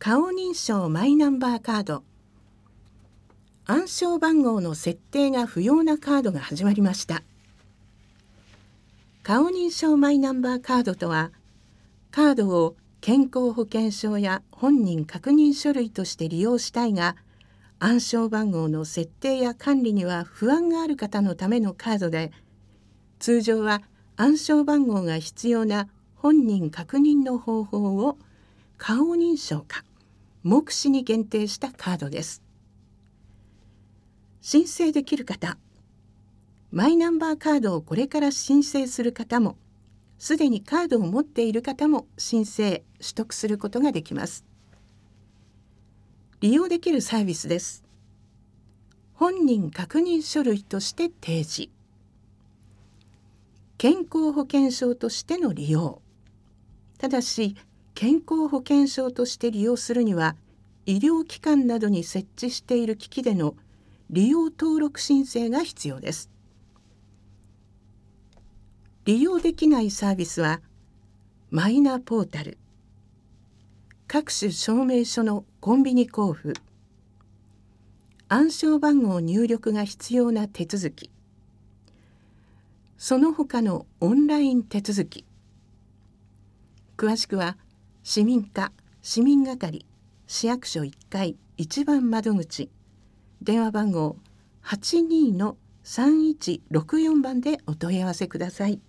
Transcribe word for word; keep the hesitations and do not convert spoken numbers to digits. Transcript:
顔認証マイナンバーカード。暗証番号の設定が不要なカードが始まりました。顔認証マイナンバーカードとは、カードを健康保険証や本人確認書類として利用したいが、暗証番号の設定や管理には不安がある方のためのカードで、通常は暗証番号が必要な本人確認の方法を顔認証か目視に限定したカードです。申請できる方、マイナンバーカードをこれから申請する方も、すでにカードを持っている方も申請・取得することができます。利用できるサービスです。本人確認書類として提示。健康保険証としての利用。ただし、健康保険証として利用するには、医療機関などに設置している機器での利用登録申請が必要です。利用できないサービスは、マイナポータル、各種証明書のコンビニ交付、暗証番号入力が必要な手続き、その他のオンライン手続き。詳しくは、市民課、市民係、市役所いっかい一番窓口、電話番号 はちにーのさんいちろくよん 番でお問い合わせください。